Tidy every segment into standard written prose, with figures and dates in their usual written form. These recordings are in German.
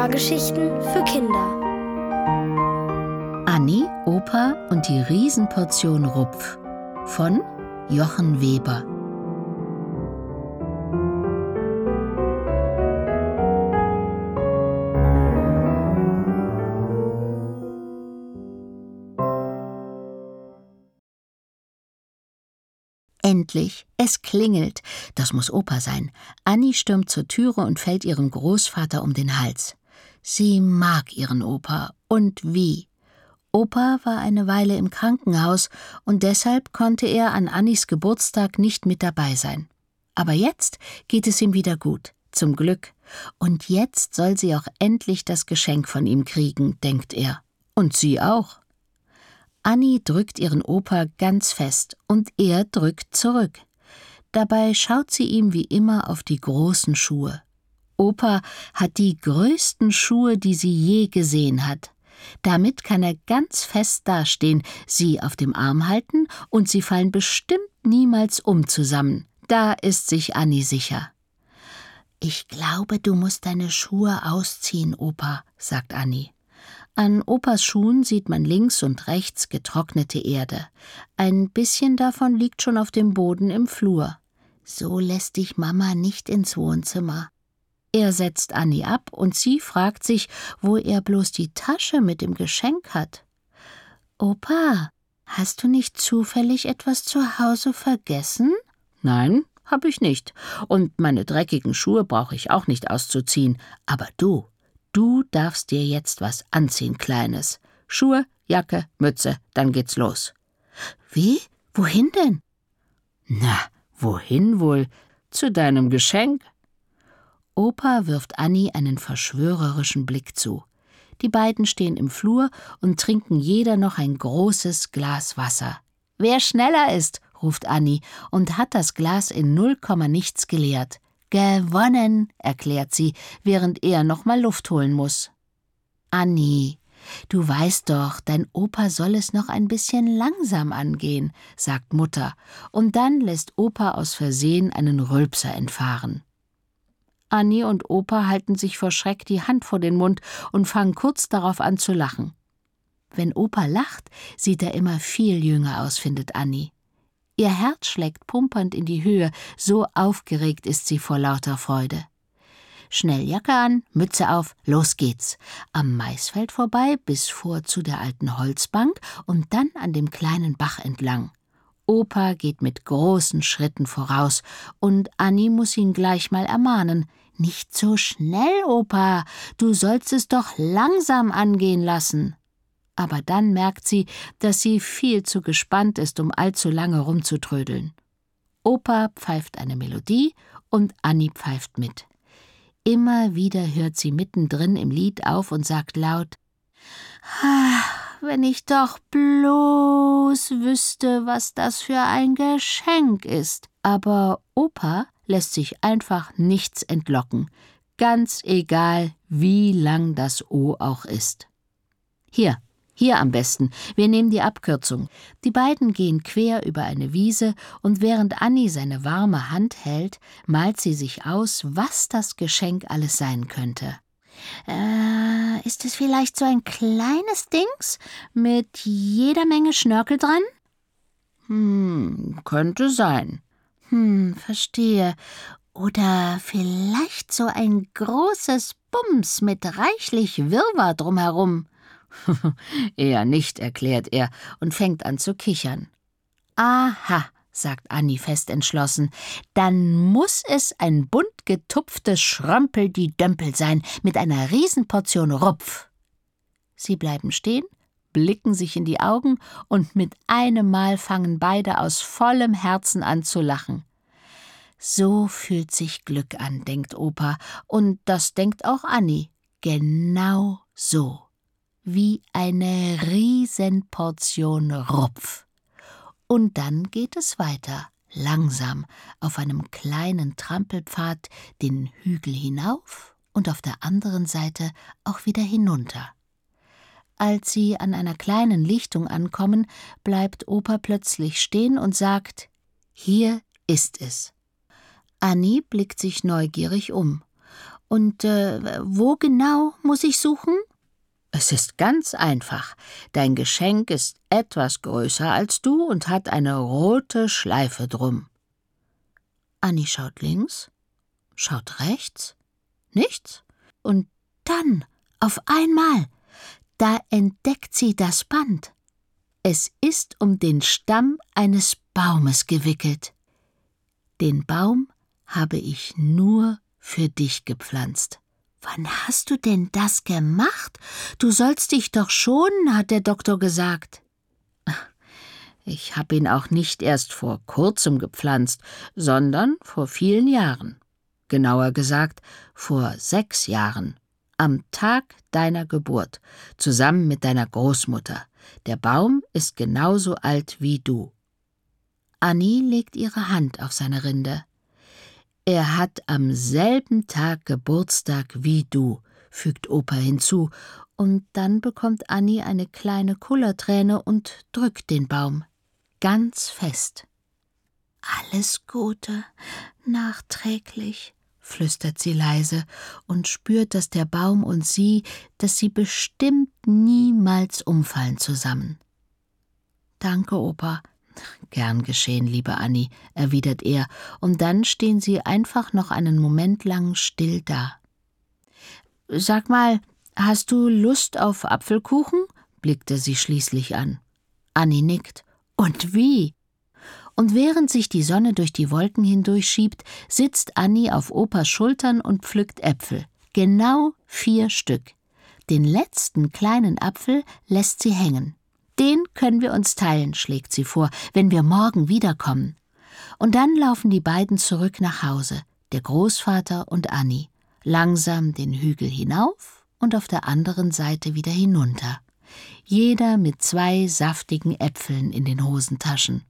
Opa-Geschichten für Kinder. Anni, Opa und die Riesenportion Rupf von Jochen Weber. Endlich, es klingelt. Das muss Opa sein. Anni stürmt zur Türe und fällt ihrem Großvater um den Hals. Sie mag ihren Opa. Und wie. Opa war eine Weile im Krankenhaus und deshalb konnte er an Annis Geburtstag nicht mit dabei sein. Aber jetzt geht es ihm wieder gut, zum Glück. Und jetzt soll sie auch endlich das Geschenk von ihm kriegen, denkt er. Und sie auch. Anni drückt ihren Opa ganz fest und er drückt zurück. Dabei schaut sie ihm wie immer auf die großen Schuhe. Opa hat die größten Schuhe, die sie je gesehen hat. Damit kann er ganz fest dastehen, sie auf dem Arm halten und sie fallen bestimmt niemals zusammen. Da ist sich Anni sicher. »Ich glaube, du musst deine Schuhe ausziehen, Opa«, sagt Anni. An Opas Schuhen sieht man links und rechts getrocknete Erde. Ein bisschen davon liegt schon auf dem Boden im Flur. »So lässt dich Mama nicht ins Wohnzimmer.« Er setzt Anni ab und sie fragt sich, wo er bloß die Tasche mit dem Geschenk hat. »Opa, hast du nicht zufällig etwas zu Hause vergessen?« »Nein, hab ich nicht. Und meine dreckigen Schuhe brauche ich auch nicht auszuziehen. Aber du darfst dir jetzt was anziehen, Kleines. Schuhe, Jacke, Mütze, dann geht's los.« »Wie? Wohin denn?« »Na, wohin wohl? Zu deinem Geschenk?« Opa wirft Anni einen verschwörerischen Blick zu. Die beiden stehen im Flur und trinken jeder noch ein großes Glas Wasser. »Wer schneller ist«, ruft Anni und hat das Glas in 0, nichts geleert. »Gewonnen«, erklärt sie, während er noch mal Luft holen muss. »Anni, du weißt doch, dein Opa soll es noch ein bisschen langsam angehen«, sagt Mutter, und dann lässt Opa aus Versehen einen Rülpser entfahren. Anni und Opa halten sich vor Schreck die Hand vor den Mund und fangen kurz darauf an zu lachen. Wenn Opa lacht, sieht er immer viel jünger aus, findet Anni. Ihr Herz schlägt pumpernd in die Höhe, so aufgeregt ist sie vor lauter Freude. Schnell Jacke an, Mütze auf, los geht's. Am Maisfeld vorbei, bis vor zu der alten Holzbank und dann an dem kleinen Bach entlang. Opa geht mit großen Schritten voraus und Anni muss ihn gleich mal ermahnen. »Nicht so schnell, Opa, du sollst es doch langsam angehen lassen.« Aber dann merkt sie, dass sie viel zu gespannt ist, um allzu lange rumzutrödeln. Opa pfeift eine Melodie und Anni pfeift mit. Immer wieder hört sie mittendrin im Lied auf und sagt laut: »Wenn ich doch bloß wüsste, was das für ein Geschenk ist.« Aber Opa lässt sich einfach nichts entlocken, ganz egal, wie lang das O auch ist. Hier am besten, wir nehmen die Abkürzung. Die beiden gehen quer über eine Wiese und während Anni seine warme Hand hält, malt sie sich aus, was das Geschenk alles sein könnte. Ist es vielleicht so ein kleines Dings mit jeder Menge Schnörkel dran? Könnte sein. Verstehe. Oder vielleicht so ein großes Bums mit reichlich Wirrwarr drumherum. Eher nicht, erklärt er und fängt an zu kichern. »Aha«, sagt Anni fest entschlossen, »dann muss es ein bunt getupftes Schrömpel-die-Dömpel sein mit einer Riesenportion Rupf.« Sie bleiben stehen, blicken sich in die Augen und mit einem Mal fangen beide aus vollem Herzen an zu lachen. So fühlt sich Glück an, denkt Opa, und das denkt auch Anni. Genau so. Wie eine Riesenportion Rupf. Und dann geht es weiter, langsam, auf einem kleinen Trampelpfad den Hügel hinauf und auf der anderen Seite auch wieder hinunter. Als sie an einer kleinen Lichtung ankommen, bleibt Opa plötzlich stehen und sagt: »Hier ist es.« Anni blickt sich neugierig um. Und wo genau muss ich suchen? Es ist ganz einfach. Dein Geschenk ist etwas größer als du und hat eine rote Schleife drum. Annie schaut links, schaut rechts, nichts. Und dann, auf einmal, da entdeckt sie das Band. Es ist um den Stamm eines Baumes gewickelt. Den Baum habe ich nur für dich gepflanzt. »Wann hast du denn das gemacht? Du sollst dich doch schonen«, hat der Doktor gesagt. Ich habe ihn auch nicht erst vor kurzem gepflanzt, sondern vor vielen Jahren. Genauer gesagt, vor 6 Jahren. Am Tag deiner Geburt, zusammen mit deiner Großmutter. Der Baum ist genauso alt wie du. Annie legt ihre Hand auf seine Rinde. Er hat am selben Tag Geburtstag wie du, fügt Opa hinzu, und dann bekommt Annie eine kleine Kullerträne und drückt den Baum ganz fest. »Alles Gute, nachträglich«, flüstert sie leise und spürt, dass der Baum und sie, dass sie bestimmt niemals umfallen zusammen. »Danke, Opa.« »Gern geschehen, liebe Annie«, erwidert er, und dann stehen sie einfach noch einen Moment lang still da. »Sag mal, hast du Lust auf Apfelkuchen?« blickt er sie schließlich an. Annie nickt. »Und wie?« Und während sich die Sonne durch die Wolken hindurchschiebt, sitzt Annie auf Opas Schultern und pflückt Äpfel. Genau 4 Stück. Den letzten kleinen Apfel lässt sie hängen. »Den können wir uns teilen«, schlägt sie vor, »wenn wir morgen wiederkommen.« Und dann laufen die beiden zurück nach Hause, der Großvater und Annie, langsam den Hügel hinauf und auf der anderen Seite wieder hinunter. Jeder mit 2 saftigen Äpfeln in den Hosentaschen.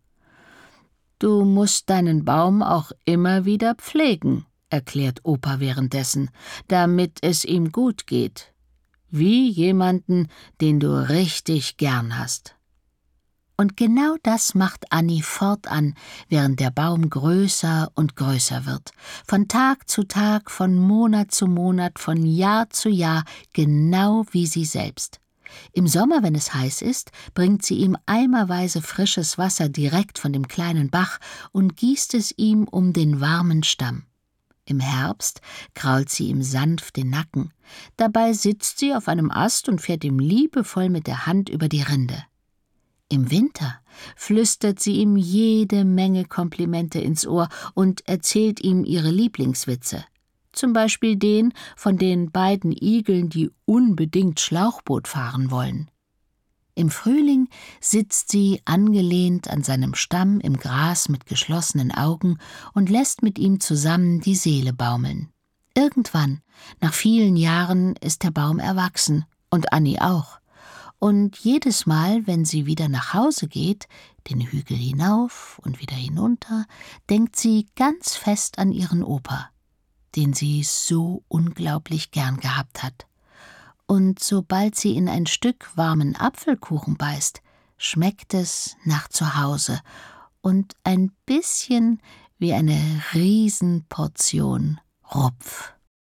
»Du musst deinen Baum auch immer wieder pflegen«, erklärt Opa währenddessen, »damit es ihm gut geht. Wie jemanden, den du richtig gern hast.« Und genau das macht Annie fortan, während der Baum größer und größer wird. Von Tag zu Tag, von Monat zu Monat, von Jahr zu Jahr, genau wie sie selbst. Im Sommer, wenn es heiß ist, bringt sie ihm eimerweise frisches Wasser direkt von dem kleinen Bach und gießt es ihm um den warmen Stamm. Im Herbst krault sie ihm sanft den Nacken. Dabei sitzt sie auf einem Ast und fährt ihm liebevoll mit der Hand über die Rinde. Im Winter flüstert sie ihm jede Menge Komplimente ins Ohr und erzählt ihm ihre Lieblingswitze. Zum Beispiel den von den beiden Igeln, die unbedingt Schlauchboot fahren wollen. Im Frühling sitzt sie angelehnt an seinem Stamm im Gras mit geschlossenen Augen und lässt mit ihm zusammen die Seele baumeln. Irgendwann, nach vielen Jahren, ist der Baum erwachsen und Annie auch. Und jedes Mal, wenn sie wieder nach Hause geht, den Hügel hinauf und wieder hinunter, denkt sie ganz fest an ihren Opa, den sie so unglaublich gern gehabt hat. Und sobald sie in ein Stück warmen Apfelkuchen beißt, schmeckt es nach Zuhause und ein bisschen wie eine Riesenportion Rupf.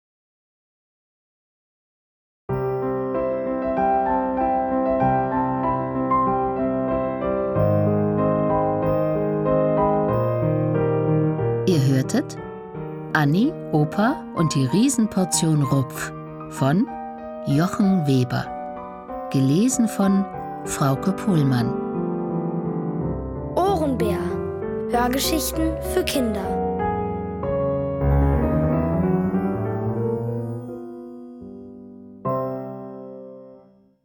Ihr hörtet Annie, Opa und die Riesenportion Rupf von Jochen Weber. Gelesen von Frauke Pohlmann. Ohrenbär. Hörgeschichten für Kinder.